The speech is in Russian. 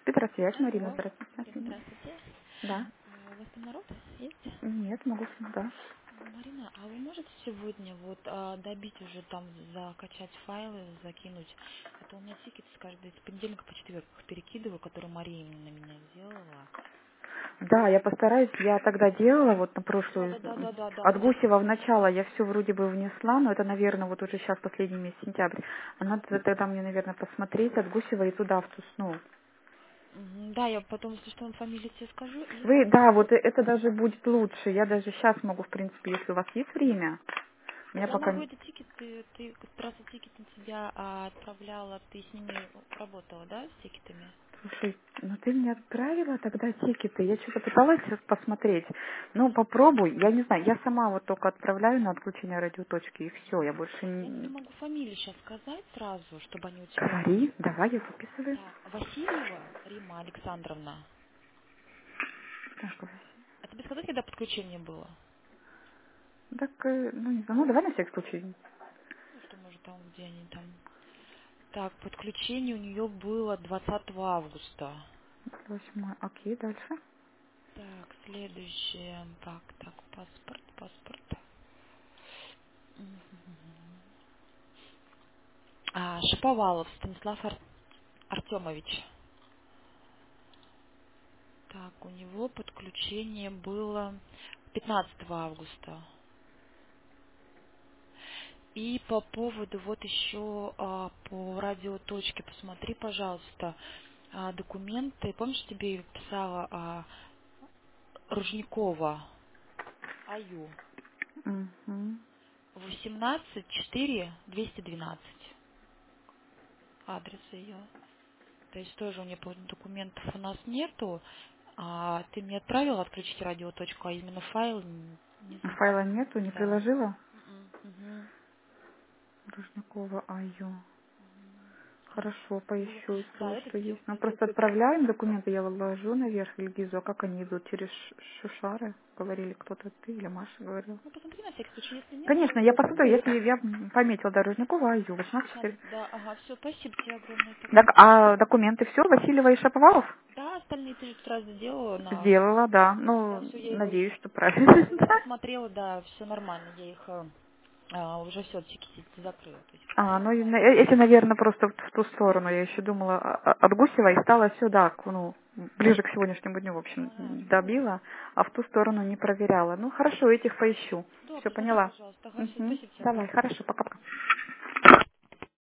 Петросвязь, Марина, Алло, Марина, здравствуйте. здравствуйте. Да. У вас там народ есть? Нет, могу, да. Марина, а вы можете сегодня вот добить уже там, закачать файлы, закинуть? А то у меня тикет с каждой с понедельника по четверг перекидываю, который Мария именно на меня сделала. Да, я постараюсь, я тогда делала вот на Да, прошлую, да, да, да, да, да, от у меня Гусева в начало я все вроде бы внесла, но это, наверное, вот уже сейчас последний месяц, сентябрь. А надо тогда мне, наверное, посмотреть от Гусева и туда в Тусну. Да, я потом, если что, фамилию тебе скажу, и Вы, да, вот это даже будет лучше. Я даже сейчас могу, в принципе, если у вас есть время. У меня я могу пока... эти тикеты, ты как раз тикет на тебя отправляла, ты с ними работала, да, с тикетами? Слушай, ну ты мне отправила тогда тикеты. Я что-то пыталась посмотреть. Ну, попробуй. Я не знаю, я сама вот только отправляю на отключение радиоточки, и все. Я больше Я тебе не... могу фамилию сейчас сказать сразу, чтобы они у тебя были. Говори, давай, я записываю. Так, Васильева Рима Александровна. Так, А тебе сказать, когда подключение было? так, ну, не знаю, ну, давай на всякий случай. Ну, что, может, там, где они там. Так, подключение у нее было 20 августа. 8, окей, дальше. Так, следующее. Так, паспорт. Мгм. Шаповалов Станислав Артемович. Так, у него подключение было 15 августа. И по поводу вот еще по радиоточке, посмотри, пожалуйста, документы. Помнишь, тебе писала Ружникова АЮ Угу. 18-4-212. Адрес ее. То есть тоже у нее документов у нас нету. Ты мне отправила отключить радиоточку, а именно файл не Файла нету, не Да. приложила. Мгм. Рожникова Аю. А, Хорошо, было. поищу из Да, того, это что есть. Ну, ты просто отправляем документы, я выложу наверх Ильгизу. А как они идут? Через Шушары? Говорили кто-то, ты или Маша говорила? ну посмотри на всякий случай, если нет, Конечно, то я посмотрю, если я пометила, да, Рожникова Аю, 18. 16, да, ага, все, спасибо тебе огромное Так, тогда. а документы все, Васильева и Шаповалов? Да, остальные ты же тут раз сделала на... Сделала, да. Да, Ну, все, я их... надеюсь, что правильно. Я посмотрела, да, все нормально, я их уже все тикеты закрыла, то есть Ну, все эти, наверное, просто в ту сторону. Я еще думала от Гусева и стала сюда, ну, ближе к сегодняшнему дню, в общем, Ага, ну, добила, а в ту сторону не проверяла. Ну, хорошо, этих поищу. да, Все посмотри, поняла? пожалуйста. Ага, все, Угу. спасибо тебе Давай, огромное. хорошо, пока-пока.